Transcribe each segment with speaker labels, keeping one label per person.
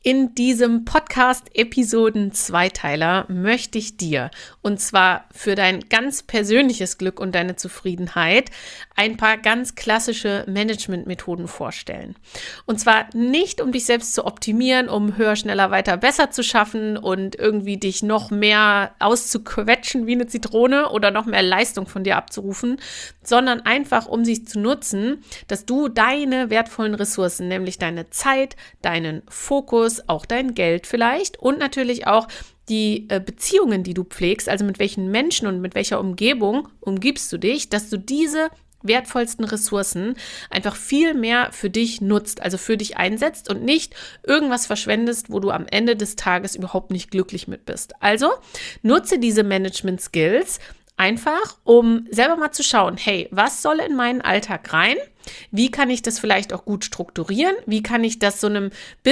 Speaker 1: In diesem Podcast-Episoden-Zweiteiler möchte ich dir, und zwar für dein ganz persönliches Glück und deine Zufriedenheit, ein paar ganz klassische Management-Methoden vorstellen. Und zwar nicht, um dich selbst zu optimieren, um höher, schneller, weiter, besser zu schaffen und irgendwie dich noch mehr auszuquetschen wie eine Zitrone oder noch mehr Leistung von dir abzurufen, sondern einfach, um sie zu nutzen, dass du deine wertvollen Ressourcen, nämlich deine Zeit, deinen Fokus, auch dein Geld vielleicht und natürlich auch die Beziehungen, die du pflegst, also mit welchen Menschen und mit welcher Umgebung umgibst du dich, dass du diese wertvollsten Ressourcen einfach viel mehr für dich nutzt, also für dich einsetzt und nicht irgendwas verschwendest, wo du am Ende des Tages überhaupt nicht glücklich mit bist. Also nutze diese Management-Skills einfach, um selber mal zu schauen, hey, was soll in meinen Alltag rein? Wie kann ich das vielleicht auch gut strukturieren? Wie kann ich das so einem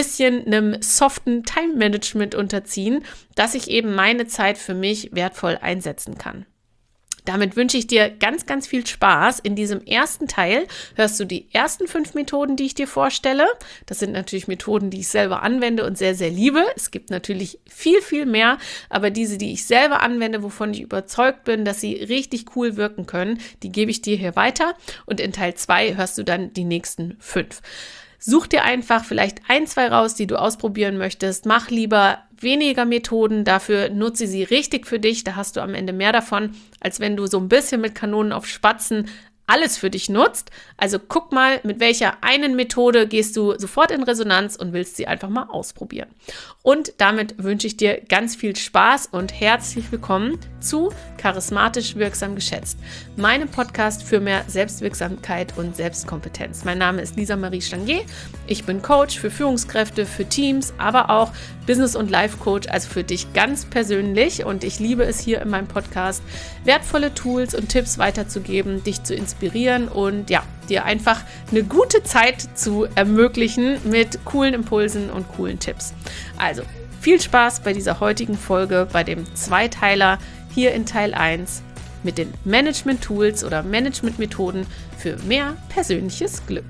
Speaker 1: soften Time-Management unterziehen, dass ich eben meine Zeit für mich wertvoll einsetzen kann? Damit wünsche ich dir ganz, ganz viel Spaß. In diesem ersten Teil hörst du die ersten 5 Methoden, die ich dir vorstelle. Das sind natürlich Methoden, die ich selber anwende und sehr, sehr liebe. Es gibt natürlich viel, viel mehr, aber diese, die ich selber anwende, wovon ich überzeugt bin, dass sie richtig cool wirken können, die gebe ich dir hier weiter. Und in Teil 2 hörst du dann die nächsten 5. Such dir einfach vielleicht 1, 2 raus, die du ausprobieren möchtest. Mach lieber weniger Methoden, dafür nutze sie richtig für dich. Da hast du am Ende mehr davon, als wenn du so ein bisschen mit Kanonen auf Spatzen alles für dich nutzt. Also guck mal, mit welcher einen Methode gehst du sofort in Resonanz und willst sie einfach mal ausprobieren. Und damit wünsche ich dir ganz viel Spaß und herzlich willkommen zu Charismatisch Wirksam Geschätzt, meinem Podcast für mehr Selbstwirksamkeit und Selbstkompetenz. Mein Name ist Lisa Marie Stangier. Ich bin Coach für Führungskräfte, für Teams, aber auch Business- und Life-Coach, also für dich ganz persönlich. Und ich liebe es hier in meinem Podcast, wertvolle Tools und Tipps weiterzugeben, dich zu inspirieren und ja, dir einfach eine gute Zeit zu ermöglichen mit coolen Impulsen und coolen Tipps. Also viel Spaß bei dieser heutigen Folge, bei dem Zweiteiler hier in Teil 1 mit den Management-Tools oder Management-Methoden für mehr persönliches Glück.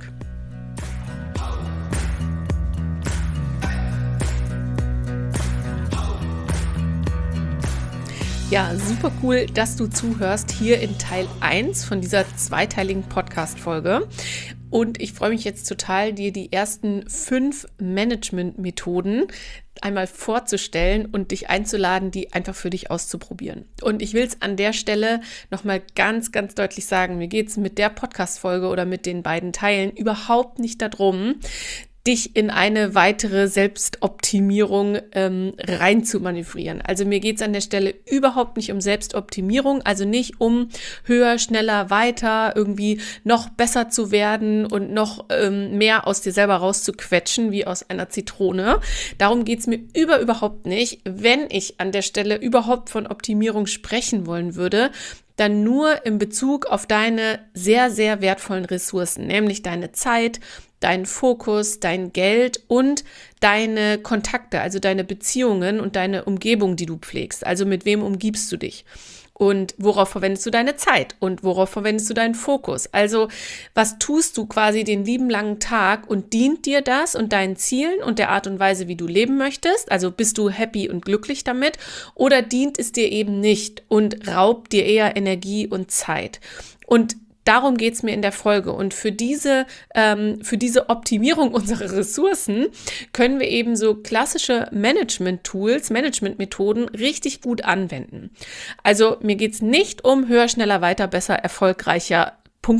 Speaker 1: Ja, super cool, dass du zuhörst hier in Teil 1 von dieser zweiteiligen Podcast-Folge. Und ich freue mich jetzt total, dir die ersten 5 Management-Methoden einmal vorzustellen und dich einzuladen, die einfach für dich auszuprobieren. Und ich will es an der Stelle nochmal ganz, ganz deutlich sagen, mir geht es mit der Podcast-Folge oder mit den beiden Teilen überhaupt nicht darum, dich in eine weitere Selbstoptimierung rein zu manövrieren. Also mir geht es an der Stelle überhaupt nicht um Selbstoptimierung, also nicht um höher, schneller, weiter, irgendwie noch besser zu werden und noch mehr aus dir selber rauszuquetschen, wie aus einer Zitrone. Darum geht es mir überhaupt nicht. Wenn ich an der Stelle überhaupt von Optimierung sprechen wollen würde, dann nur in Bezug auf deine sehr, sehr wertvollen Ressourcen, nämlich deine Zeit, deinen Fokus, dein Geld und deine Kontakte, also deine Beziehungen und deine Umgebung, die du pflegst. Also mit wem umgibst du dich? Und worauf verwendest du deine Zeit? Und worauf verwendest du deinen Fokus? Also was tust du quasi den lieben langen Tag und dient dir das und deinen Zielen und der Art und Weise, wie du leben möchtest? Also bist du happy und glücklich damit? Oder dient es dir eben nicht und raubt dir eher Energie und Zeit? Und darum geht es mir in der Folge. Und für diese Optimierung unserer Ressourcen können wir eben so klassische Management-Tools, Management-Methoden richtig gut anwenden. Also mir geht es nicht um höher, schneller, weiter, besser, erfolgreicher, ..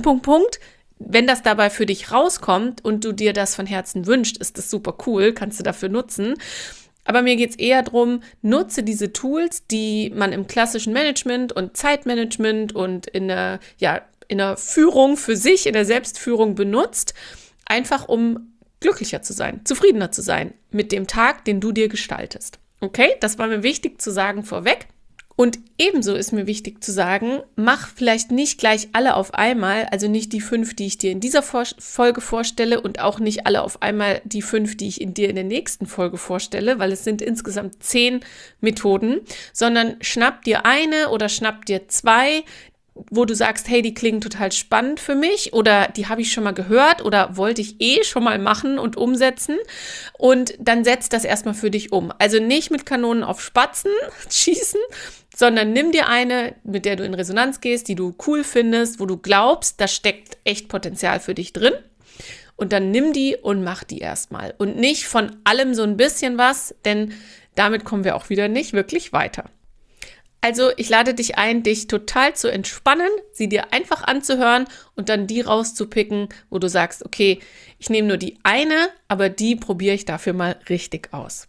Speaker 1: Wenn das dabei für dich rauskommt und du dir das von Herzen wünschst, ist das super cool, kannst du dafür nutzen. Aber mir geht es eher darum, nutze diese Tools, die man im klassischen Management und Zeitmanagement und in der Führung für sich, in der Selbstführung benutzt, einfach um glücklicher zu sein, zufriedener zu sein mit dem Tag, den du dir gestaltest. Okay, das war mir wichtig zu sagen vorweg. Und ebenso ist mir wichtig zu sagen, mach vielleicht nicht gleich alle auf einmal, also nicht die 5, die ich dir in dieser Folge vorstelle und auch nicht alle auf einmal die 5, die ich dir in der nächsten Folge vorstelle, weil es sind insgesamt 10 Methoden, sondern schnapp dir eine oder schnapp dir 2, wo du sagst, hey, die klingen total spannend für mich oder die habe ich schon mal gehört oder wollte ich schon mal machen und umsetzen, und dann setz das erstmal für dich um. Also nicht mit Kanonen auf Spatzen schießen, sondern nimm dir eine, mit der du in Resonanz gehst, die du cool findest, wo du glaubst, da steckt echt Potenzial für dich drin. Und dann nimm die und mach die erstmal. Und nicht von allem so ein bisschen was, denn damit kommen wir auch wieder nicht wirklich weiter. Also ich lade dich ein, dich total zu entspannen, sie dir einfach anzuhören und dann die rauszupicken, wo du sagst, okay, ich nehme nur die eine, aber die probiere ich dafür mal richtig aus.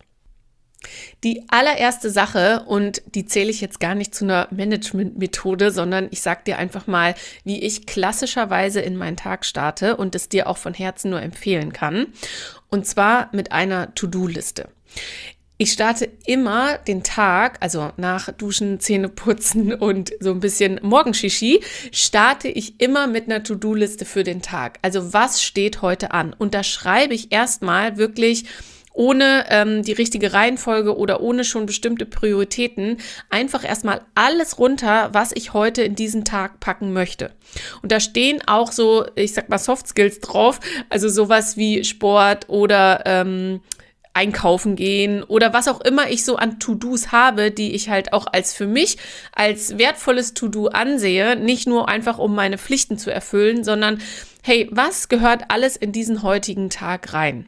Speaker 1: Die allererste Sache, und die zähle ich jetzt gar nicht zu einer Management-Methode, sondern ich sage dir einfach mal, wie ich klassischerweise in meinen Tag starte und es dir auch von Herzen nur empfehlen kann. Und zwar mit einer To-Do-Liste. Ich starte immer den Tag, also nach Duschen, Zähne putzen und so ein bisschen Morgenshishi, starte ich immer mit einer To-Do-Liste für den Tag. Also was steht heute an? Und da schreibe ich erstmal wirklich ohne die richtige Reihenfolge oder ohne schon bestimmte Prioritäten einfach erstmal alles runter, was ich heute in diesen Tag packen möchte. Und da stehen auch so, ich sag mal, Soft Skills drauf, also sowas wie Sport oder einkaufen gehen oder was auch immer ich so an To-Dos habe, die ich halt auch für mich als wertvolles To-Do ansehe, nicht nur einfach um meine Pflichten zu erfüllen, sondern hey, was gehört alles in diesen heutigen Tag rein?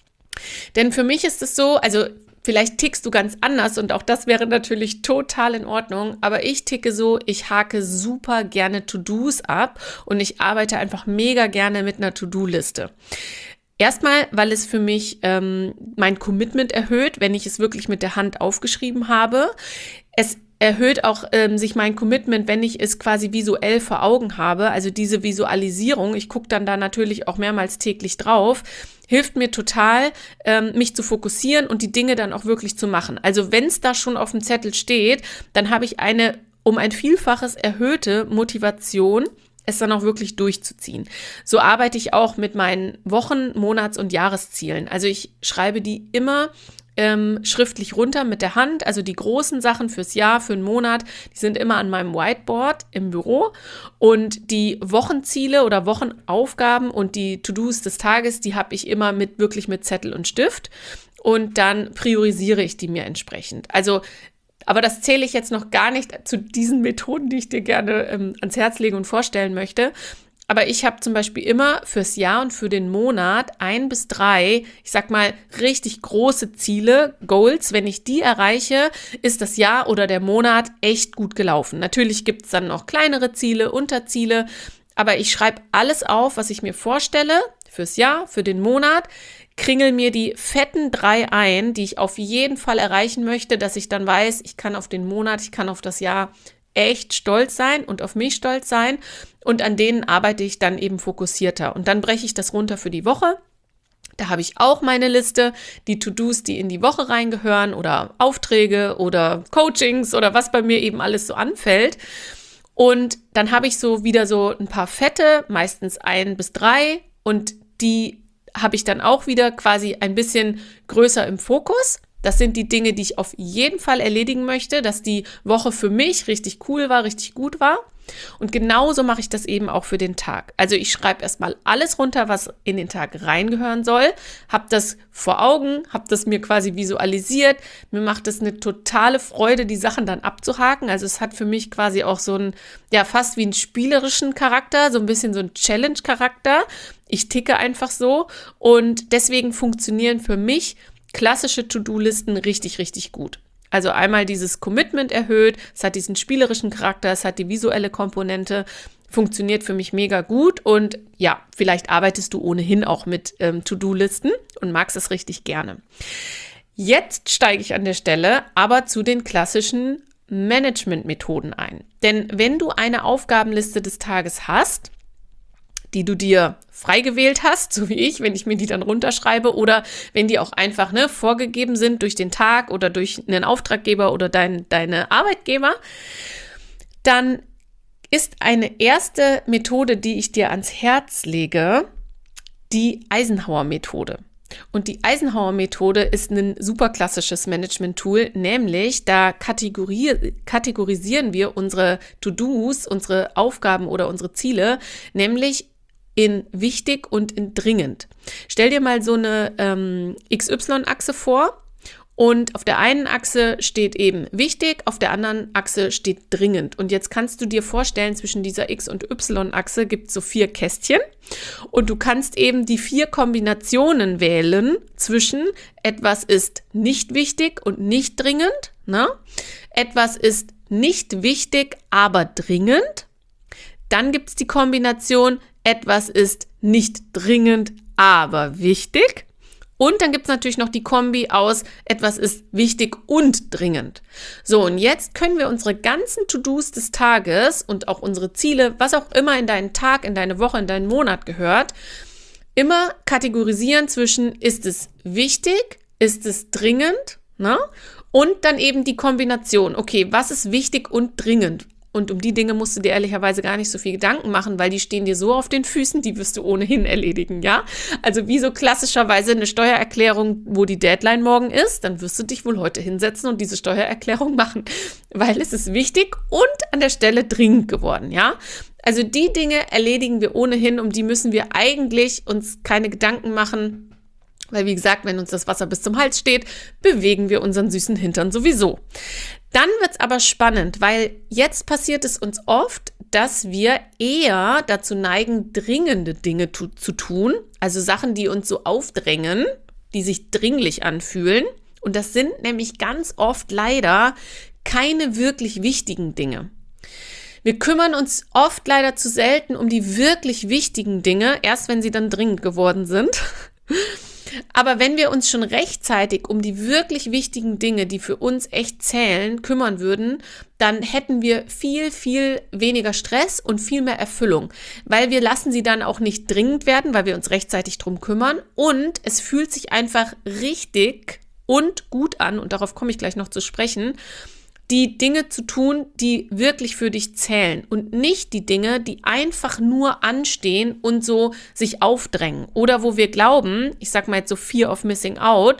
Speaker 1: Denn für mich ist es so, also vielleicht tickst du ganz anders und auch das wäre natürlich total in Ordnung, aber ich ticke so, ich hake super gerne To-Dos ab und ich arbeite einfach mega gerne mit einer To-Do-Liste. Erstmal, weil es für mich mein Commitment erhöht, wenn ich es wirklich mit der Hand aufgeschrieben habe. Es erhöht auch sich mein Commitment, wenn ich es quasi visuell vor Augen habe. Also diese Visualisierung, ich gucke dann da natürlich auch mehrmals täglich drauf, hilft mir total, mich zu fokussieren und die Dinge dann auch wirklich zu machen. Also wenn es da schon auf dem Zettel steht, dann habe ich eine um ein Vielfaches erhöhte Motivation, es dann auch wirklich durchzuziehen. So arbeite ich auch mit meinen Wochen-, Monats- und Jahreszielen. Also ich schreibe die immer schriftlich runter mit der Hand. Also die großen Sachen fürs Jahr, für einen Monat, die sind immer an meinem Whiteboard im Büro. Und die Wochenziele oder Wochenaufgaben und die To-Dos des Tages, die habe ich immer wirklich mit Zettel und Stift. Und dann priorisiere ich die mir entsprechend. Also aber das zähle ich jetzt noch gar nicht zu diesen Methoden, die ich dir gerne ans Herz legen und vorstellen möchte. Aber ich habe zum Beispiel immer fürs Jahr und für den Monat 1 bis 3, ich sag mal, richtig große Ziele, Goals. Wenn ich die erreiche, ist das Jahr oder der Monat echt gut gelaufen. Natürlich gibt es dann noch kleinere Ziele, Unterziele, aber ich schreibe alles auf, was ich mir vorstelle fürs Jahr, für den Monat, kringel mir die fetten 3 ein, die ich auf jeden Fall erreichen möchte, dass ich dann weiß, ich kann auf den Monat, ich kann auf das Jahr echt stolz sein und auf mich stolz sein, und an denen arbeite ich dann eben fokussierter. Und dann breche ich das runter für die Woche. Da habe ich auch meine Liste, die To-Dos, die in die Woche reingehören oder Aufträge oder Coachings oder was bei mir eben alles so anfällt. Und dann habe ich so wieder so ein paar fette, meistens 1 bis 3, und die habe ich dann auch wieder quasi ein bisschen größer im Fokus. Das sind die Dinge, die ich auf jeden Fall erledigen möchte, dass die Woche für mich richtig cool war, richtig gut war. Und genauso mache ich das eben auch für den Tag. Also ich schreibe erstmal alles runter, was in den Tag reingehören soll, habe das vor Augen, habe das mir quasi visualisiert. Mir macht es eine totale Freude, die Sachen dann abzuhaken. Also es hat für mich quasi auch so einen, ja, fast wie einen spielerischen Charakter, so ein bisschen so einen Challenge-Charakter. Ich ticke einfach so und deswegen funktionieren für mich klassische To-Do-Listen richtig, richtig gut. Also einmal dieses Commitment erhöht, es hat diesen spielerischen Charakter, es hat die visuelle Komponente, funktioniert für mich mega gut, und ja, vielleicht arbeitest du ohnehin auch mit To-Do-Listen und magst es richtig gerne. Jetzt steige ich an der Stelle aber zu den klassischen Management-Methoden ein. Denn wenn du eine Aufgabenliste des Tages hast, die du dir frei gewählt hast, so wie ich, wenn ich mir die dann runterschreibe, oder wenn die auch einfach vorgegeben sind durch den Tag oder durch einen Auftraggeber oder deine Arbeitgeber, dann ist eine erste Methode, die ich dir ans Herz lege, die Eisenhower-Methode. Und die Eisenhower-Methode ist ein super klassisches Management-Tool, nämlich da kategorisieren wir unsere To-Dos, unsere Aufgaben oder unsere Ziele, nämlich in wichtig und in dringend. Stell dir mal so eine XY-Achse vor. Und auf der einen Achse steht eben wichtig, auf der anderen Achse steht dringend. Und jetzt kannst du dir vorstellen, zwischen dieser X- und Y-Achse gibt es so 4 Kästchen. Und du kannst eben die 4 Kombinationen wählen zwischen etwas ist nicht wichtig und nicht dringend. Ne? Etwas ist nicht wichtig, aber dringend. Dann gibt es die Kombination, etwas ist nicht dringend, aber wichtig. Und dann gibt es natürlich noch die Kombi aus, etwas ist wichtig und dringend. So, und jetzt können wir unsere ganzen To-Dos des Tages und auch unsere Ziele, was auch immer in deinen Tag, in deine Woche, in deinen Monat gehört, immer kategorisieren zwischen, ist es wichtig, ist es dringend, ne? Und dann eben die Kombination, okay, was ist wichtig und dringend? Und um die Dinge musst du dir ehrlicherweise gar nicht so viel Gedanken machen, weil die stehen dir so auf den Füßen, die wirst du ohnehin erledigen, ja? Also wie so klassischerweise eine Steuererklärung, wo die Deadline morgen ist, dann wirst du dich wohl heute hinsetzen und diese Steuererklärung machen, weil es ist wichtig und an der Stelle dringend geworden, ja? Also die Dinge erledigen wir ohnehin, um die müssen wir eigentlich uns keine Gedanken machen, weil wie gesagt, wenn uns das Wasser bis zum Hals steht, bewegen wir unseren süßen Hintern sowieso. Dann wird's aber spannend, weil jetzt passiert es uns oft, dass wir eher dazu neigen, dringende Dinge zu tun, also Sachen, die uns so aufdrängen, die sich dringlich anfühlen. Und das sind nämlich ganz oft leider keine wirklich wichtigen Dinge. Wir kümmern uns oft leider zu selten um die wirklich wichtigen Dinge, erst wenn sie dann dringend geworden sind. Aber wenn wir uns schon rechtzeitig um die wirklich wichtigen Dinge, die für uns echt zählen, kümmern würden, dann hätten wir viel, viel weniger Stress und viel mehr Erfüllung, weil wir lassen sie dann auch nicht dringend werden, weil wir uns rechtzeitig drum kümmern und es fühlt sich einfach richtig und gut an und darauf komme ich gleich noch zu sprechen, die Dinge zu tun, die wirklich für dich zählen und nicht die Dinge, die einfach nur anstehen und so sich aufdrängen oder wo wir glauben, ich sag mal jetzt so Fear of Missing Out,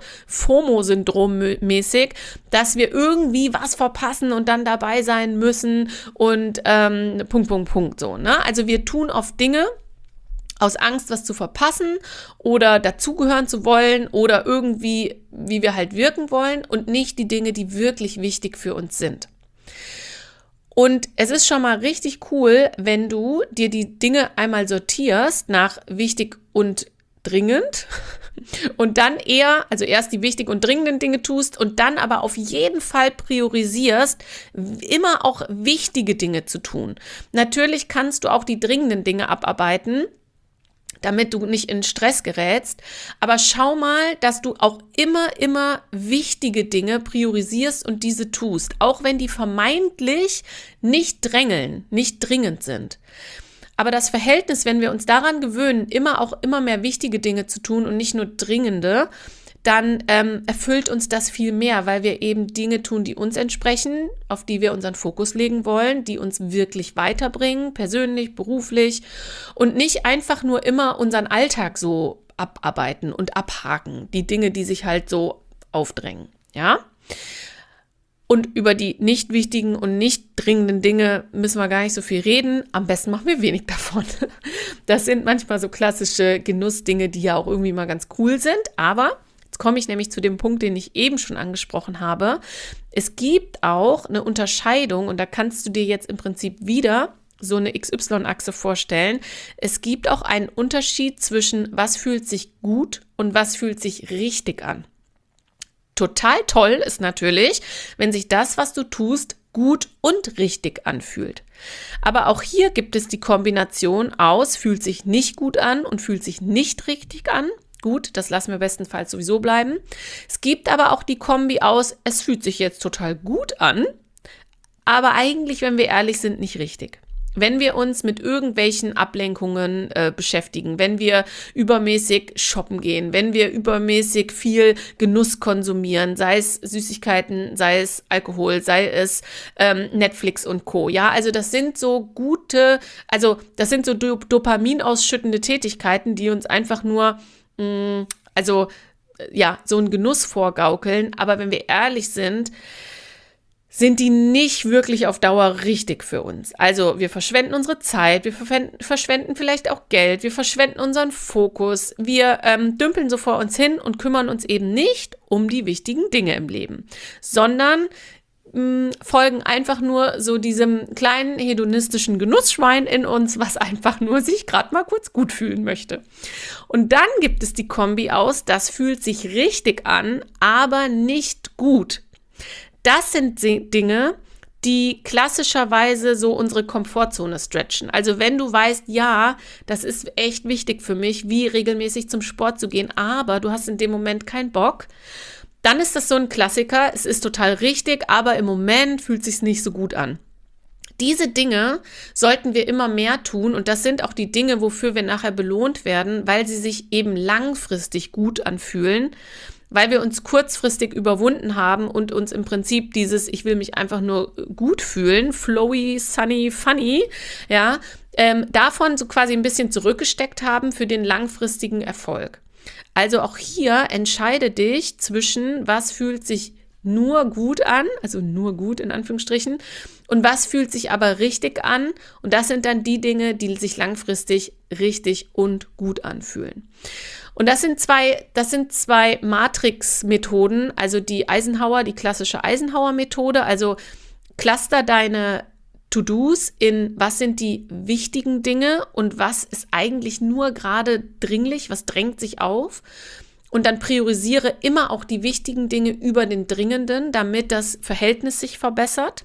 Speaker 1: FOMO-Syndrom-mäßig, dass wir irgendwie was verpassen und dann dabei sein müssen und Punkt, so, ne? Also wir tun oft Dinge aus Angst, was zu verpassen oder dazugehören zu wollen oder irgendwie, wie wir halt wirken wollen und nicht die Dinge, die wirklich wichtig für uns sind. Und es ist schon mal richtig cool, wenn du dir die Dinge einmal sortierst nach wichtig und dringend und dann eher, also erst die wichtig und dringenden Dinge tust und dann aber auf jeden Fall priorisierst, immer auch wichtige Dinge zu tun. Natürlich kannst du auch die dringenden Dinge abarbeiten, damit du nicht in Stress gerätst. Aber schau mal, dass du auch immer wichtige Dinge priorisierst und diese tust, auch wenn die vermeintlich nicht drängeln, nicht dringend sind. Aber das Verhältnis, wenn wir uns daran gewöhnen, immer mehr wichtige Dinge zu tun und nicht nur dringende, dann erfüllt uns das viel mehr, weil wir eben Dinge tun, die uns entsprechen, auf die wir unseren Fokus legen wollen, die uns wirklich weiterbringen, persönlich, beruflich und nicht einfach nur immer unseren Alltag so abarbeiten und abhaken, die Dinge, die sich halt so aufdrängen, ja? Und über die nicht wichtigen und nicht dringenden Dinge müssen wir gar nicht so viel reden. Am besten machen wir wenig davon. Das sind manchmal so klassische Genussdinge, die ja auch irgendwie mal ganz cool sind, aber komme ich nämlich zu dem Punkt, den ich eben schon angesprochen habe. Es gibt auch eine Unterscheidung und da kannst du dir jetzt im Prinzip wieder so eine XY-Achse vorstellen. Es gibt auch einen Unterschied zwischen was fühlt sich gut und was fühlt sich richtig an. Total toll ist natürlich, wenn sich das, was du tust, gut und richtig anfühlt. Aber auch hier gibt es die Kombination aus, fühlt sich nicht gut an und fühlt sich nicht richtig an. Gut, das lassen wir bestenfalls sowieso bleiben. Es gibt aber auch die Kombi aus, es fühlt sich jetzt total gut an, aber eigentlich, wenn wir ehrlich sind, nicht richtig. Wenn wir uns mit irgendwelchen Ablenkungen beschäftigen, wenn wir übermäßig shoppen gehen, wenn wir übermäßig viel Genuss konsumieren, sei es Süßigkeiten, sei es Alkohol, sei es Netflix und Co. Ja, also das sind so das sind so Dopamin ausschüttende Tätigkeiten, die uns einfach nur Also so ein Genuss vorgaukeln, aber wenn wir ehrlich sind die nicht wirklich auf Dauer richtig für uns. Also wir verschwenden unsere Zeit, wir verschwenden vielleicht auch Geld, wir verschwenden unseren Fokus, wir dümpeln so vor uns hin und kümmern uns eben nicht um die wichtigen Dinge im Leben, sondern folgen einfach nur so diesem kleinen hedonistischen Genussschwein in uns, was einfach nur sich gerade mal kurz gut fühlen möchte. Und dann gibt es die Kombi aus, das fühlt sich richtig an, aber nicht gut. Das sind Dinge, die klassischerweise so unsere Komfortzone stretchen. Also wenn du weißt, ja, das ist echt wichtig für mich, wie regelmäßig zum Sport zu gehen, aber du hast in dem Moment keinen Bock, dann ist das so ein Klassiker. Es ist total richtig, aber im Moment fühlt es sich nicht so gut an. Diese Dinge sollten wir immer mehr tun und das sind auch die Dinge, wofür wir nachher belohnt werden, weil sie sich eben langfristig gut anfühlen, weil wir uns kurzfristig überwunden haben und uns im Prinzip dieses ich will mich einfach nur gut fühlen, flowy, sunny, funny, davon so quasi ein bisschen zurückgesteckt haben für den langfristigen Erfolg. Also auch hier entscheide dich zwischen, was fühlt sich nur gut an, also nur gut in Anführungsstrichen, und was fühlt sich aber richtig an. Und das sind dann die Dinge, die sich langfristig richtig und gut anfühlen. Und das sind zwei Matrix-Methoden, also die klassische Eisenhower-Methode, also cluster deine To-Dos in, was sind die wichtigen Dinge und was ist eigentlich nur gerade dringlich, was drängt sich auf. Und dann priorisiere immer auch die wichtigen Dinge über den dringenden, damit das Verhältnis sich verbessert.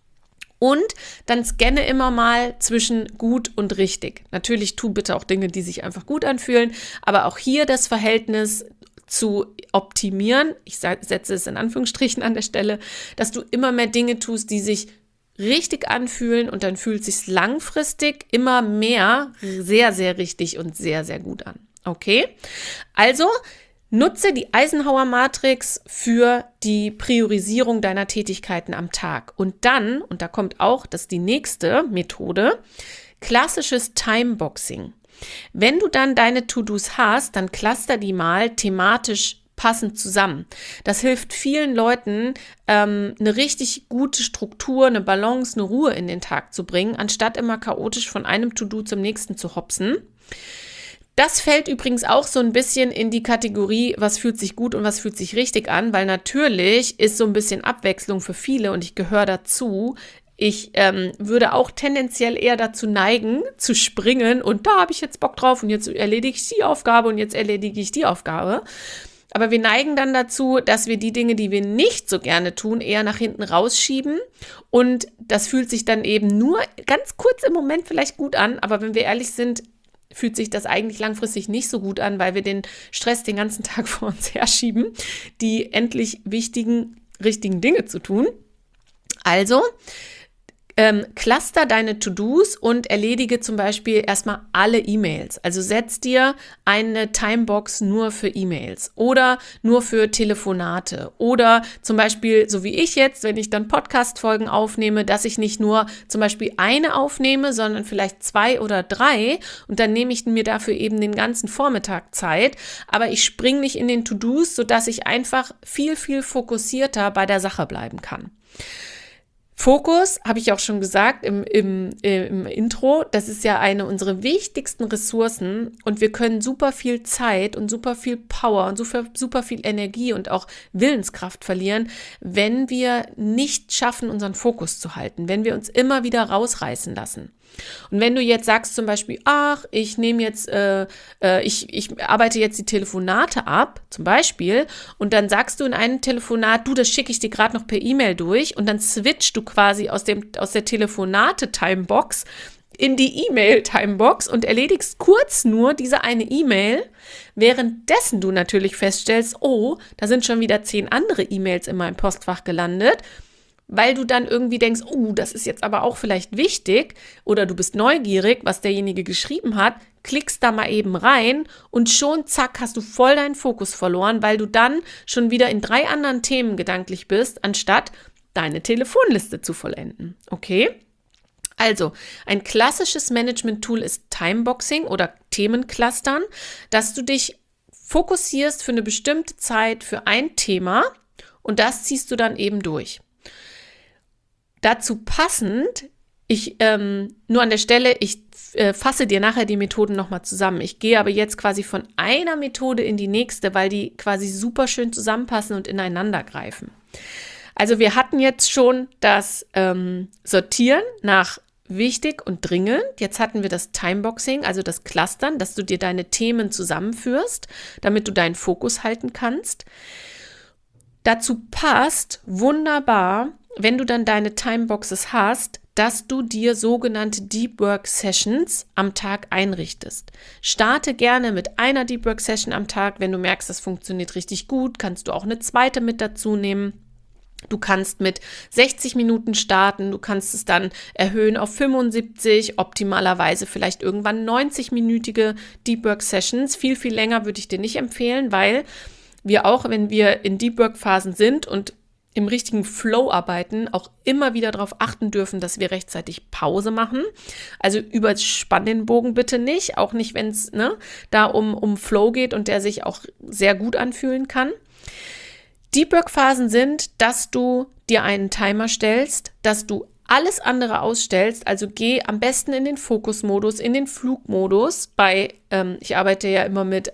Speaker 1: Und dann scanne immer mal zwischen gut und richtig. Natürlich tu bitte auch Dinge, die sich einfach gut anfühlen, aber auch hier das Verhältnis zu optimieren. Ich setze es in Anführungsstrichen an der Stelle, dass du immer mehr Dinge tust, die sich richtig anfühlen und dann fühlt es sich langfristig immer mehr sehr, sehr richtig und sehr, sehr gut an. Okay? Also nutze die Eisenhower-Matrix für die Priorisierung deiner Tätigkeiten am Tag. Und dann, und da kommt auch, das ist die nächste Methode, klassisches Timeboxing. Wenn du dann deine To-Dos hast, dann cluster die mal thematisch passend zusammen. Das hilft vielen Leuten, eine richtig gute Struktur, eine Balance, eine Ruhe in den Tag zu bringen, anstatt immer chaotisch von einem To-Do zum nächsten zu hopsen. Das fällt übrigens auch so ein bisschen in die Kategorie, was fühlt sich gut und was fühlt sich richtig an, weil natürlich ist so ein bisschen Abwechslung für viele und ich gehöre dazu. Ich würde auch tendenziell eher dazu neigen, zu springen und da habe ich jetzt Bock drauf und jetzt erledige ich die Aufgabe und jetzt erledige ich die Aufgabe. Aber wir neigen dann dazu, dass wir die Dinge, die wir nicht so gerne tun, eher nach hinten rausschieben. Und das fühlt sich dann eben nur ganz kurz im Moment vielleicht gut an. Aber wenn wir ehrlich sind, fühlt sich das eigentlich langfristig nicht so gut an, weil wir den Stress den ganzen Tag vor uns herschieben, die endlich wichtigen, richtigen Dinge zu tun. Also cluster deine To-Dos und erledige zum Beispiel erstmal alle E-Mails. Also setz dir eine Timebox nur für E-Mails oder nur für Telefonate oder zum Beispiel, so wie ich jetzt, wenn ich dann Podcast-Folgen aufnehme, dass ich nicht nur zum Beispiel eine aufnehme, sondern vielleicht 2 oder 3 und dann nehme ich mir dafür eben den ganzen Vormittag Zeit, aber ich springe nicht in den To-Dos, sodass ich einfach viel, viel fokussierter bei der Sache bleiben kann. Fokus, habe ich auch schon gesagt im Intro, das ist ja eine unserer wichtigsten Ressourcen und wir können super viel Zeit und super viel Power und super viel Energie und auch Willenskraft verlieren, wenn wir nicht schaffen, unseren Fokus zu halten, wenn wir uns immer wieder rausreißen lassen. Und wenn du jetzt sagst zum Beispiel, ich nehme jetzt, ich arbeite jetzt die Telefonate ab, zum Beispiel, und dann sagst du in einem Telefonat, das schicke ich dir gerade noch per E-Mail durch und dann switchst du quasi aus der Telefonate-Timebox in die E-Mail-Timebox und erledigst kurz nur diese eine E-Mail, währenddessen du natürlich feststellst, da sind schon wieder 10 andere E-Mails in meinem Postfach gelandet, weil du dann irgendwie denkst, das ist jetzt aber auch vielleicht wichtig oder du bist neugierig, was derjenige geschrieben hat, klickst da mal eben rein und schon zack, hast du voll deinen Fokus verloren, weil du dann schon wieder in 3 anderen Themen gedanklich bist, anstatt deine Telefonliste zu vollenden. Okay? Also, ein klassisches Management-Tool ist Timeboxing oder Themenclustern, dass du dich fokussierst für eine bestimmte Zeit für ein Thema und das ziehst du dann eben durch. Dazu passend, nur an der Stelle, ich fasse dir nachher die Methoden nochmal zusammen. Ich gehe aber jetzt quasi von einer Methode in die nächste, weil die quasi super schön zusammenpassen und ineinander greifen. Also wir hatten jetzt schon das Sortieren nach wichtig und dringend. Jetzt hatten wir das Timeboxing, also das Clustern, dass du dir deine Themen zusammenführst, damit du deinen Fokus halten kannst. Dazu passt wunderbar, wenn du dann deine Timeboxes hast, dass du dir sogenannte Deep Work Sessions am Tag einrichtest. Starte gerne mit einer Deep Work Session am Tag. Wenn du merkst, das funktioniert richtig gut, kannst du auch eine zweite mit dazu nehmen. Du kannst mit 60 Minuten starten, du kannst es dann erhöhen auf 75, optimalerweise vielleicht irgendwann 90-minütige Deep Work Sessions. Viel, viel länger würde ich dir nicht empfehlen, weil wir auch, wenn wir in Deep Work Phasen sind und im richtigen Flow arbeiten, auch immer wieder darauf achten dürfen, dass wir rechtzeitig Pause machen. Also überspann den Bogen bitte nicht, auch nicht, wenn es da um Flow geht und der sich auch sehr gut anfühlen kann. Deep Work Phasen sind, dass du dir einen Timer stellst, dass du alles andere ausstellst, also geh am besten in den Fokusmodus, in den Flugmodus. Ich arbeite ja immer mit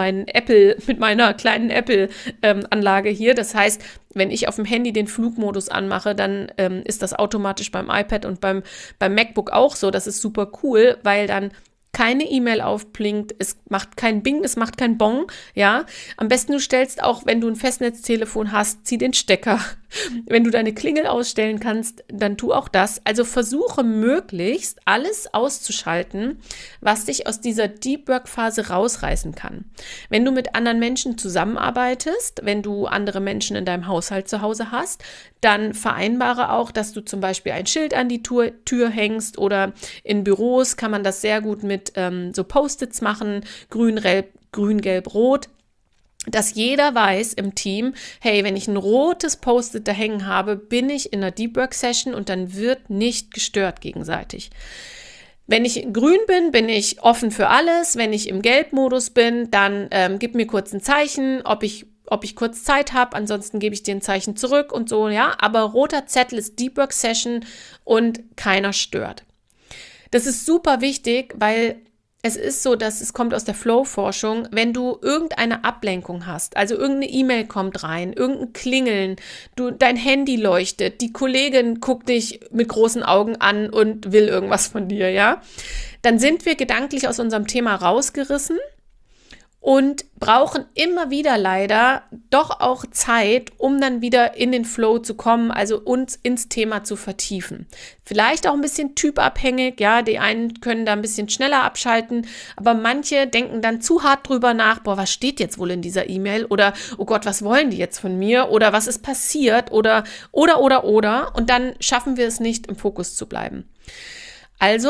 Speaker 1: meiner kleinen Apple-Anlage hier. Das heißt, wenn ich auf dem Handy den Flugmodus anmache, dann ist das automatisch beim iPad und beim MacBook auch so. Das ist super cool, weil dann keine E-Mail aufblinkt, es macht kein Bing, es macht kein Bong, ja. Am besten du stellst auch, wenn du ein Festnetztelefon hast, zieh den Stecker. Wenn du deine Klingel ausstellen kannst, dann tu auch das. Also versuche möglichst alles auszuschalten, was dich aus dieser Deep Work Phase rausreißen kann. Wenn du mit anderen Menschen zusammenarbeitest, wenn du andere Menschen in deinem Haushalt zu Hause hast, dann vereinbare auch, dass du zum Beispiel ein Schild an die Tür hängst oder in Büros kann man das sehr gut mit so Post-its machen, grün, gelb, rot. Dass jeder weiß im Team, hey, wenn ich ein rotes Post-it da hängen habe, bin ich in einer Deep Work Session und dann wird nicht gestört gegenseitig. Wenn ich grün bin, bin ich offen für alles. Wenn ich im Gelb-Modus bin, dann gib mir kurz ein Zeichen, ob ich kurz Zeit habe. Ansonsten gebe ich dir ein Zeichen zurück und so, ja. Aber roter Zettel ist Deep Work Session und keiner stört. Das ist super wichtig, weil es ist so, dass es kommt aus der Flow-Forschung, wenn du irgendeine Ablenkung hast, also irgendeine E-Mail kommt rein, irgendein Klingeln, dein Handy leuchtet, die Kollegin guckt dich mit großen Augen an und will irgendwas von dir, ja, dann sind wir gedanklich aus unserem Thema rausgerissen und brauchen immer wieder leider doch auch Zeit, um dann wieder in den Flow zu kommen, also uns ins Thema zu vertiefen. Vielleicht auch ein bisschen typabhängig, ja, die einen können da ein bisschen schneller abschalten, aber manche denken dann zu hart drüber nach, boah, was steht jetzt wohl in dieser E-Mail oder, oh Gott, was wollen die jetzt von mir oder was ist passiert oder und dann schaffen wir es nicht, im Fokus zu bleiben. Also,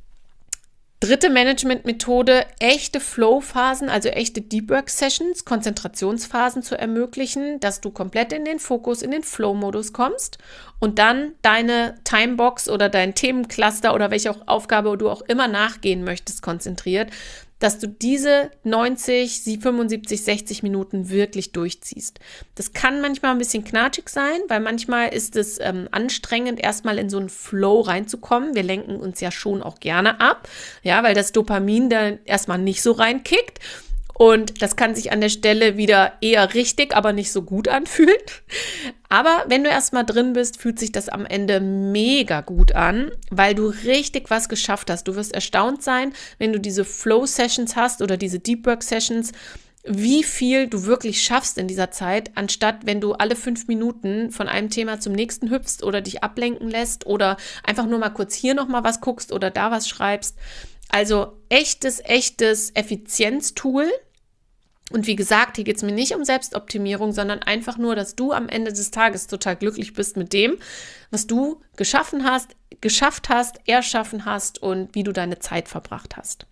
Speaker 1: dritte Management-Methode, echte Flow-Phasen, also echte Deep Work-Sessions, Konzentrationsphasen zu ermöglichen, dass du komplett in den Fokus, in den Flow-Modus kommst und dann deine Timebox oder dein Themencluster oder welche auch Aufgabe du auch immer nachgehen möchtest, konzentriert, dass du diese 90, 75, 60 Minuten wirklich durchziehst. Das kann manchmal ein bisschen knatschig sein, weil manchmal ist es anstrengend, erstmal in so einen Flow reinzukommen. Wir lenken uns ja schon auch gerne ab, ja, weil das Dopamin da erstmal nicht so reinkickt. Und das kann sich an der Stelle wieder eher richtig, aber nicht so gut anfühlen. Aber wenn du erstmal drin bist, fühlt sich das am Ende mega gut an, weil du richtig was geschafft hast. Du wirst erstaunt sein, wenn du diese Flow-Sessions hast oder diese Deep Work-Sessions, wie viel du wirklich schaffst in dieser Zeit, anstatt wenn du alle 5 Minuten von einem Thema zum nächsten hüpfst oder dich ablenken lässt oder einfach nur mal kurz hier nochmal was guckst oder da was schreibst. Also echtes Effizienztool. Und wie gesagt, hier geht es mir nicht um Selbstoptimierung, sondern einfach nur, dass du am Ende des Tages total glücklich bist mit dem, was du geschafft hast, erschaffen hast und wie du deine Zeit verbracht hast.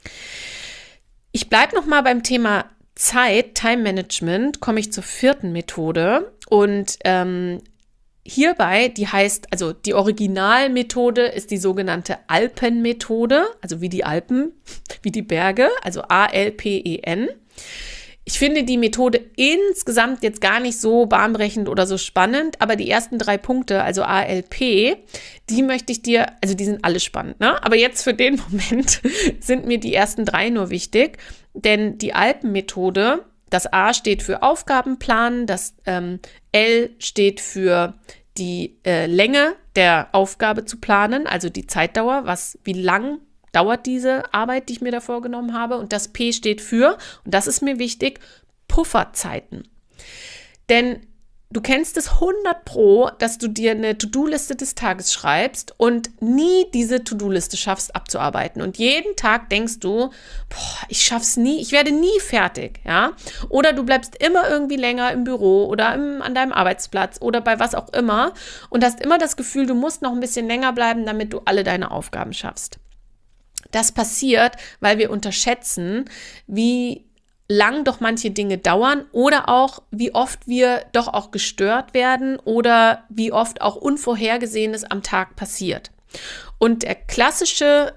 Speaker 1: Ich bleibe nochmal beim Thema Zeit, Time Management, komme ich zur 4. Methode und hierbei, die heißt, also die Originalmethode ist die sogenannte Alpen-Methode, also wie die Alpen, wie die Berge, also ALPEN. Ich finde die Methode insgesamt jetzt gar nicht so bahnbrechend oder so spannend, aber die ersten 3 Punkte, also ALP, die möchte ich dir, also die sind alle spannend, ne? Aber jetzt für den Moment sind mir die ersten 3 nur wichtig, denn die ALP-Methode, das A steht für Aufgabenplan, das L steht für die Länge der Aufgabe zu planen, also die Zeitdauer, wie lang dauert diese Arbeit, die ich mir da vorgenommen habe. Und das P steht für, und das ist mir wichtig, Pufferzeiten. Denn du kennst es 100%, dass du dir eine To-Do-Liste des Tages schreibst und nie diese To-Do-Liste schaffst abzuarbeiten. Und jeden Tag denkst du, ich schaff's nie, ich werde nie fertig, ja? Oder du bleibst immer irgendwie länger im Büro oder an deinem Arbeitsplatz oder bei was auch immer und hast immer das Gefühl, du musst noch ein bisschen länger bleiben, damit du alle deine Aufgaben schaffst. Das passiert, weil wir unterschätzen, wie lang doch manche Dinge dauern oder auch, wie oft wir doch auch gestört werden oder wie oft auch Unvorhergesehenes am Tag passiert. Und die klassische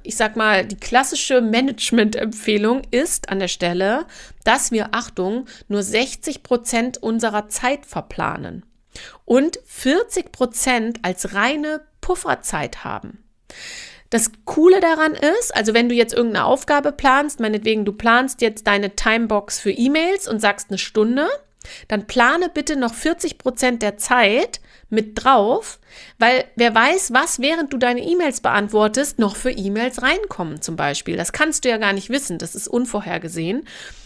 Speaker 1: Management-Empfehlung ist an der Stelle, dass wir, Achtung, nur 60% unserer Zeit verplanen und 40% als reine Pufferzeit haben. Das Coole daran ist, also wenn du jetzt irgendeine Aufgabe planst, meinetwegen du planst jetzt deine Timebox für E-Mails und sagst 1 Stunde, dann plane bitte noch 40% der Zeit mit drauf, weil wer weiß, was während du deine E-Mails beantwortest, noch für E-Mails reinkommen zum Beispiel. Das kannst du ja gar nicht wissen, das ist unvorhergesehen.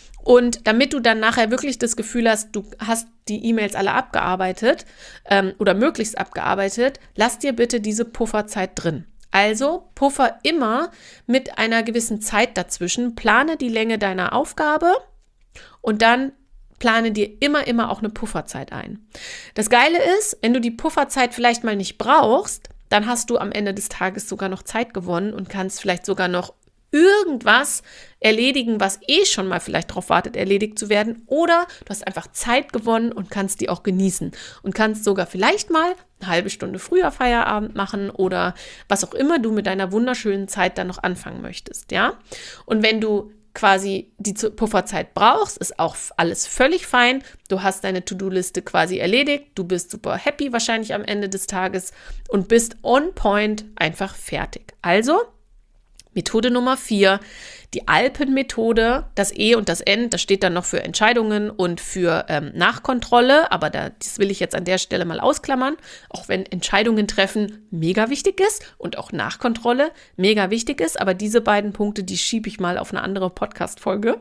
Speaker 1: Und damit du dann nachher wirklich das Gefühl hast, du hast die E-Mails alle abgearbeitet oder möglichst abgearbeitet, lass dir bitte diese Pufferzeit drin. Also puffer immer mit einer gewissen Zeit dazwischen, plane die Länge deiner Aufgabe und dann plane dir immer auch eine Pufferzeit ein. Das Geile ist, wenn du die Pufferzeit vielleicht mal nicht brauchst, dann hast du am Ende des Tages sogar noch Zeit gewonnen und kannst vielleicht sogar noch irgendwas erledigen, was schon mal vielleicht darauf wartet, erledigt zu werden. Oder du hast einfach Zeit gewonnen und kannst die auch genießen und kannst sogar vielleicht mal eine halbe Stunde früher Feierabend machen oder was auch immer du mit deiner wunderschönen Zeit dann noch anfangen möchtest, ja? Und wenn du quasi die Pufferzeit brauchst, ist auch alles völlig fein. Du hast deine To-Do-Liste quasi erledigt, du bist super happy wahrscheinlich am Ende des Tages und bist on point einfach fertig. Also Methode Nummer 4, die Alpen-Methode, das E und das N, das steht dann noch für Entscheidungen und für Nachkontrolle, aber das will ich jetzt an der Stelle mal ausklammern, auch wenn Entscheidungen treffen mega wichtig ist und auch Nachkontrolle mega wichtig ist, aber diese beiden Punkte, die schiebe ich mal auf eine andere Podcast-Folge.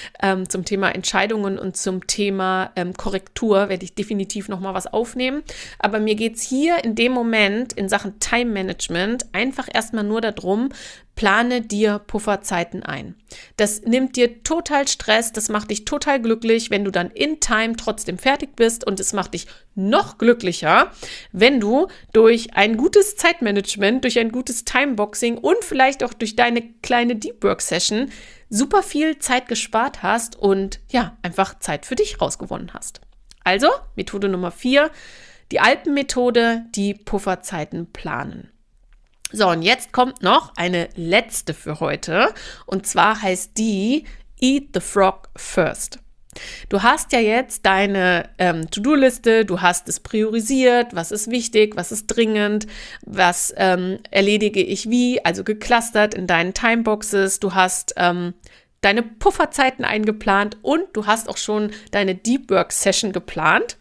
Speaker 1: Zum Thema Entscheidungen und zum Thema Korrektur werde ich definitiv nochmal was aufnehmen, aber mir geht es hier in dem Moment in Sachen Time-Management einfach erstmal nur darum, plane dir Pufferzeiten ein. Das nimmt dir total Stress, das macht dich total glücklich, wenn du dann in Time trotzdem fertig bist und es macht dich noch glücklicher, wenn du durch ein gutes Zeitmanagement, durch ein gutes Timeboxing und vielleicht auch durch deine kleine Deep Work Session super viel Zeit gespart hast und ja, einfach Zeit für dich rausgewonnen hast. Also, Methode Nummer 4, die Alpen-Methode, die Pufferzeiten planen. So, und jetzt kommt noch eine letzte für heute. Und zwar heißt die Eat the Frog First. Du hast ja jetzt deine To-Do-Liste, du hast es priorisiert, was ist wichtig, was ist dringend, was erledige ich wie, also geclustert in deinen Timeboxes. Du hast deine Pufferzeiten eingeplant und du hast auch schon deine Deep Work Session geplant.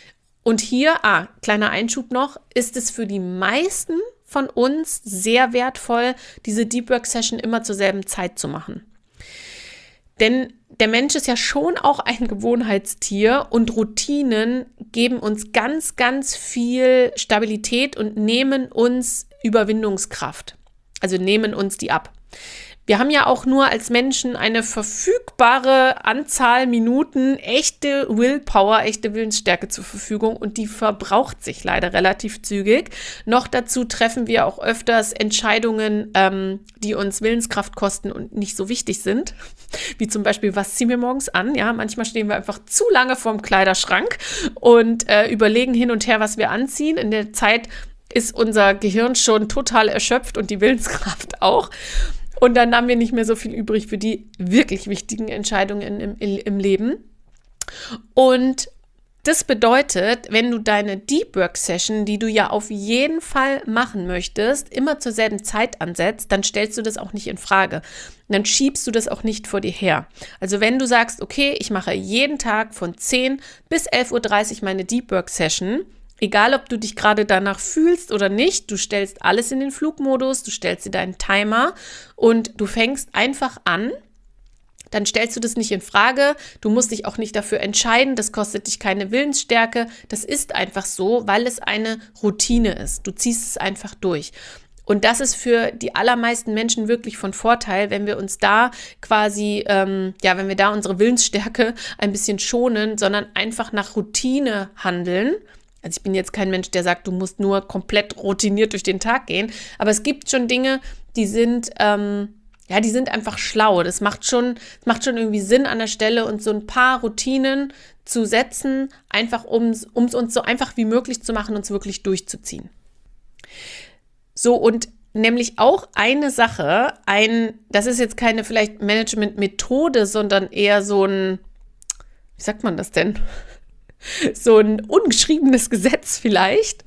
Speaker 1: Und hier, kleiner Einschub noch, ist es für die meisten von uns sehr wertvoll, diese Deep Work Session immer zur selben Zeit zu machen. Denn der Mensch ist ja schon auch ein Gewohnheitstier und Routinen geben uns ganz, ganz viel Stabilität und nehmen uns Überwindungskraft. Also nehmen uns die ab. Wir haben ja auch nur als Menschen eine verfügbare Anzahl Minuten echte Willpower, echte Willensstärke zur Verfügung und die verbraucht sich leider relativ zügig. Noch dazu treffen wir auch öfters Entscheidungen, die uns Willenskraft kosten und nicht so wichtig sind, wie zum Beispiel, was ziehen wir morgens an? Ja, manchmal stehen wir einfach zu lange vorm Kleiderschrank und überlegen hin und her, was wir anziehen. In der Zeit ist unser Gehirn schon total erschöpft und die Willenskraft auch. Und dann haben wir nicht mehr so viel übrig für die wirklich wichtigen Entscheidungen im Leben. Und das bedeutet, wenn du deine Deep Work Session, die du ja auf jeden Fall machen möchtest, immer zur selben Zeit ansetzt, dann stellst du das auch nicht in Frage. Dann schiebst du das auch nicht vor dir her. Also wenn du sagst, okay, ich mache jeden Tag von 10 bis 11:30 Uhr meine Deep Work Session, egal ob du dich gerade danach fühlst oder nicht, du stellst alles in den Flugmodus, du stellst dir deinen Timer und du fängst einfach an. Dann stellst du das nicht in Frage, du musst dich auch nicht dafür entscheiden, das kostet dich keine Willensstärke, das ist einfach so, weil es eine Routine ist. Du ziehst es einfach durch. Und das ist für die allermeisten Menschen wirklich von Vorteil, wenn wir uns da quasi, wenn wir da unsere Willensstärke ein bisschen schonen, sondern einfach nach Routine handeln. Also ich bin jetzt kein Mensch, der sagt, du musst nur komplett routiniert durch den Tag gehen, aber es gibt schon Dinge, die sind die sind einfach schlau. Das macht schon irgendwie Sinn an der Stelle und so ein paar Routinen zu setzen, einfach um es uns so einfach wie möglich zu machen, uns wirklich durchzuziehen. So, und nämlich auch eine Sache, das ist jetzt keine vielleicht Management-Methode, sondern eher so ein, wie sagt man das denn? So ein ungeschriebenes Gesetz vielleicht,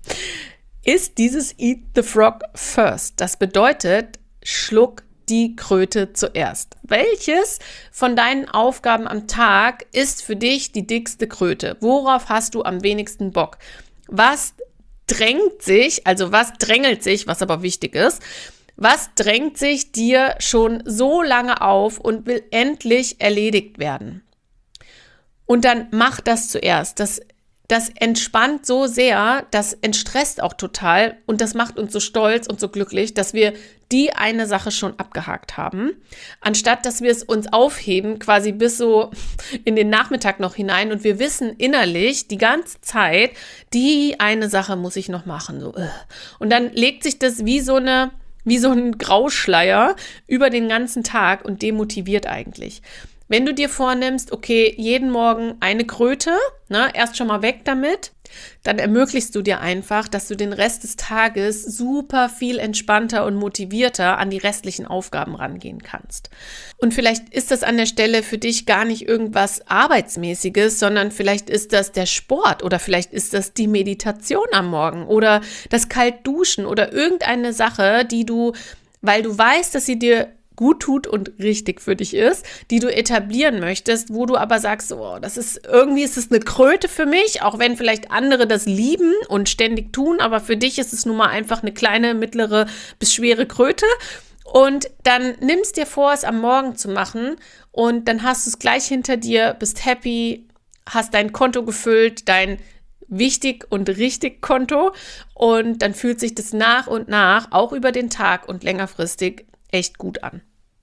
Speaker 1: ist dieses Eat the Frog first. Das bedeutet, schluck die Kröte zuerst. Welches von deinen Aufgaben am Tag ist für dich die dickste Kröte? Worauf hast du am wenigsten Bock? Was drängelt sich, was aber wichtig ist, was drängt sich dir schon so lange auf und will endlich erledigt werden? Und dann mach das zuerst. Das entspannt so sehr, das entstresst auch total und das macht uns so stolz und so glücklich, dass wir die eine Sache schon abgehakt haben, anstatt dass wir es uns aufheben, quasi bis so in den Nachmittag noch hinein und wir wissen innerlich die ganze Zeit, die eine Sache muss ich noch machen. So. Und dann legt sich das wie so ein Grauschleier über den ganzen Tag und demotiviert eigentlich. Wenn du dir vornimmst, okay, jeden Morgen eine Kröte, erst schon mal weg damit, dann ermöglichst du dir einfach, dass du den Rest des Tages super viel entspannter und motivierter an die restlichen Aufgaben rangehen kannst. Und vielleicht ist das an der Stelle für dich gar nicht irgendwas Arbeitsmäßiges, sondern vielleicht ist das der Sport oder vielleicht ist das die Meditation am Morgen oder das Kaltduschen oder irgendeine Sache, die du, weil du weißt, dass sie dir gut tut und richtig für dich ist, die du etablieren möchtest, wo du aber sagst, oh, ist es eine Kröte für mich, auch wenn vielleicht andere das lieben und ständig tun, aber für dich ist es nun mal einfach eine kleine, mittlere bis schwere Kröte. Und dann nimmst dir vor, es am Morgen zu machen und dann hast du es gleich hinter dir, bist happy, hast dein Konto gefüllt, dein wichtig und richtig Konto und dann fühlt sich das nach und nach, auch über den Tag und längerfristig, echt gut an.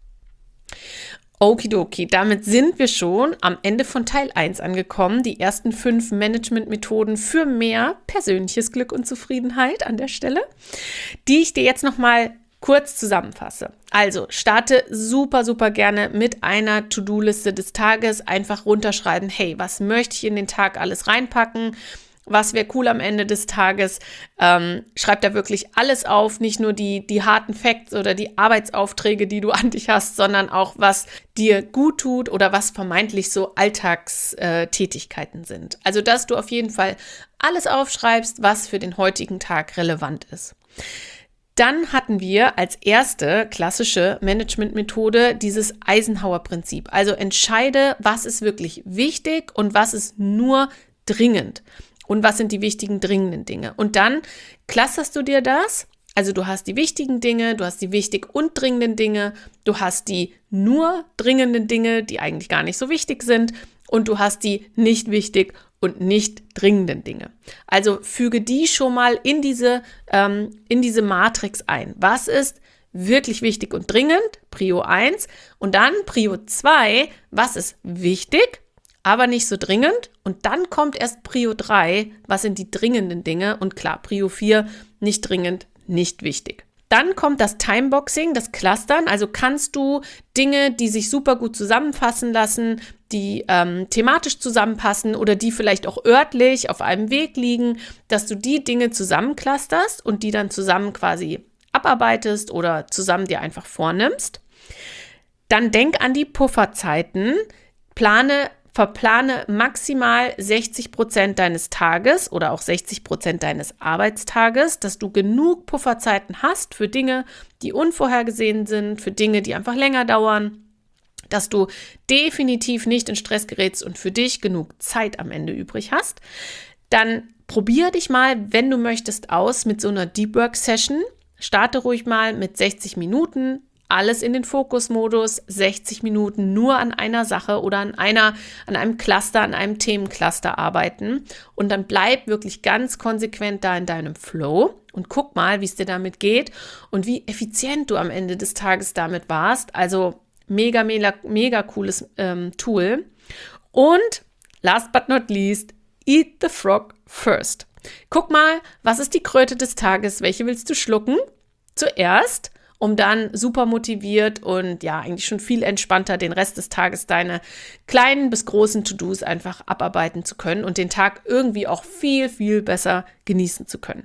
Speaker 1: Okidoki, damit sind wir schon am Ende von Teil 1 angekommen. Die ersten 5 Management-Methoden für mehr persönliches Glück und Zufriedenheit an der Stelle, die ich dir jetzt nochmal kurz zusammenfasse. Also starte super, super gerne mit einer To-Do-Liste des Tages. Einfach runterschreiben, hey, was möchte ich in den Tag alles reinpacken? Was wäre cool am Ende des Tages? Schreib da wirklich alles auf, nicht nur die harten Facts oder die Arbeitsaufträge, die du an dich hast, sondern auch, was dir gut tut oder was vermeintlich so Alltagstätigkeiten sind. Also, dass du auf jeden Fall alles aufschreibst, was für den heutigen Tag relevant ist. Dann hatten wir als erste klassische Management-Methode dieses Eisenhower-Prinzip. Also entscheide, was ist wirklich wichtig und was ist nur dringend. Und was sind die wichtigen, dringenden Dinge? Und dann clusterst du dir das. Also du hast die wichtigen Dinge, du hast die wichtig und dringenden Dinge, du hast die nur dringenden Dinge, die eigentlich gar nicht so wichtig sind und du hast die nicht wichtig und nicht dringenden Dinge. Also füge die schon mal in diese Matrix ein. Was ist wirklich wichtig und dringend? Prio 1. Und dann Prio 2. Was ist wichtig, aber nicht so dringend? Und dann kommt erst Prio 3. Was sind die dringenden Dinge? Und klar, Prio 4. Nicht dringend, nicht wichtig. Dann kommt das Timeboxing, das Clustern. Also kannst du Dinge, die sich super gut zusammenfassen lassen, die thematisch zusammenpassen oder die vielleicht auch örtlich auf einem Weg liegen, dass du die Dinge zusammenclusterst und die dann zusammen quasi abarbeitest oder zusammen dir einfach vornimmst. Dann denk an die Pufferzeiten. Plane verplane maximal 60% deines Tages oder auch 60% deines Arbeitstages, dass du genug Pufferzeiten hast für Dinge, die unvorhergesehen sind, für Dinge, die einfach länger dauern, dass du definitiv nicht in Stress gerätst und für dich genug Zeit am Ende übrig hast. Dann probier dich mal, wenn du möchtest, aus mit so einer Deep Work Session. Starte ruhig mal mit 60 Minuten, alles in den Fokusmodus, 60 Minuten nur an einer Sache oder an einem Cluster, an einem Themencluster arbeiten und dann bleib wirklich ganz konsequent da in deinem Flow und guck mal, wie es dir damit geht und wie effizient du am Ende des Tages damit warst. Also mega, mega, mega cooles Tool. Und last but not least, eat the frog first. Guck mal, was ist die Kröte des Tages? Welche willst du schlucken? Zuerst, um dann super motiviert und ja, eigentlich schon viel entspannter den Rest des Tages deine kleinen bis großen To-Dos einfach abarbeiten zu können und den Tag irgendwie auch viel, viel besser genießen zu können.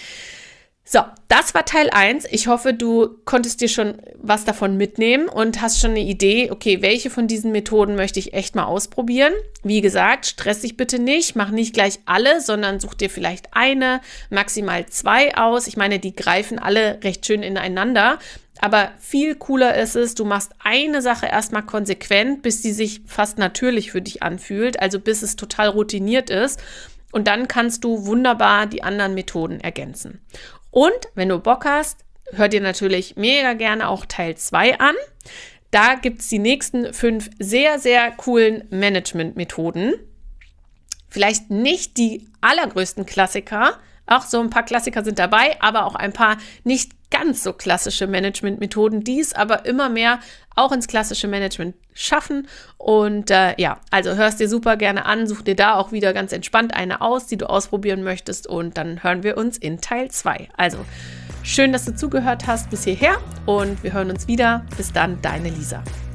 Speaker 1: So, das war Teil 1. Ich hoffe, du konntest dir schon was davon mitnehmen und hast schon eine Idee, okay, welche von diesen Methoden möchte ich echt mal ausprobieren. Wie gesagt, stress dich bitte nicht, mach nicht gleich alle, sondern such dir vielleicht eine, maximal 2 aus. Ich meine, die greifen alle recht schön ineinander, aber viel cooler ist es, du machst eine Sache erstmal konsequent, bis sie sich fast natürlich für dich anfühlt, also bis es total routiniert ist. Und dann kannst du wunderbar die anderen Methoden ergänzen. Und wenn du Bock hast, hör dir natürlich mega gerne auch Teil 2 an. Da gibt es die nächsten 5 sehr, sehr coolen Management-Methoden. Vielleicht nicht die allergrößten Klassiker, auch so ein paar Klassiker sind dabei, aber auch ein paar nicht ganz so klassische Management-Methoden, die es aber immer mehr auch ins klassische Management schaffen. Und also hörst dir super gerne an, such dir da auch wieder ganz entspannt eine aus, die du ausprobieren möchtest und dann hören wir uns in Teil 2. Also schön, dass du zugehört hast bis hierher und wir hören uns wieder. Bis dann, deine Lisa.